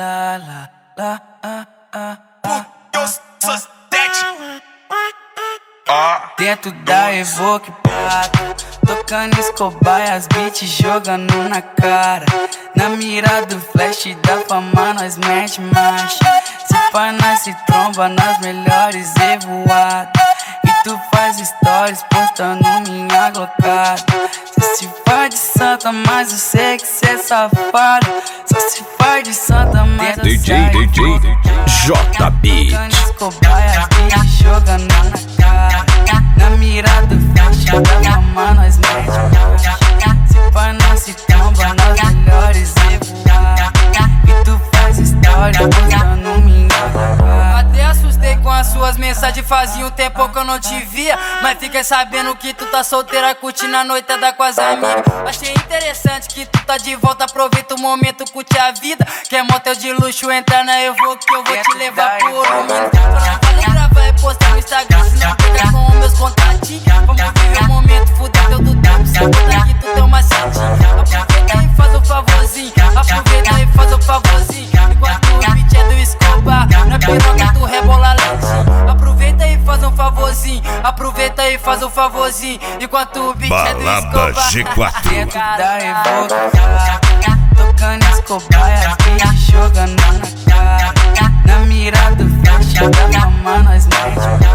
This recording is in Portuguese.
lá, lá, lá, Dentro da Evoque Prata, tocando Escobar e as beats jogando na cara. Na mira do flash da fama nós mete marcha. Se pá nós se tromba nas melhores evoadas. E tu faz stories postando minha glocada. Cê se faz de santa, mas eu sei que cê é safado. Só se faz de santa, mas eu DJ JB tocando Escobar e as beats jogando na cara. Na mira do flash da fama nós mete marcha. Se pá nós se tromba nas melhores evoadas. E tu faz stories postando minha glocada. Até assustei com as suas mensagens, fazia um tempo que eu não te via. Mas fiquei sabendo que tu tá solteira, curtindo a noitada com as amigas. Achei interessante que tu tá de volta, aproveita o momento, curte a vida. Quer motel de luxo, entra na Evoque que eu vou te levar por um minuto. Eu não falei gravar e postar no Instagram, se não pegar com os meus contatinhos. Vamos viver o momento, fuder teu do tempo, se botar aqui tu tem uma setinha. Aproveita e faz o favorzinho, aproveita e faz o favorzinho. Enquanto o beat é do Escobar, na piroca tu rebola lentinho. Aproveita e faz um favorzinho, aproveita e faz um favorzinho. Enquanto o beat é do Balada Escobar. G4 Dentro da Evoque Prata, tocando Escobar e as beats jogando na cara. Na mira do flash da fama nós mete marcha.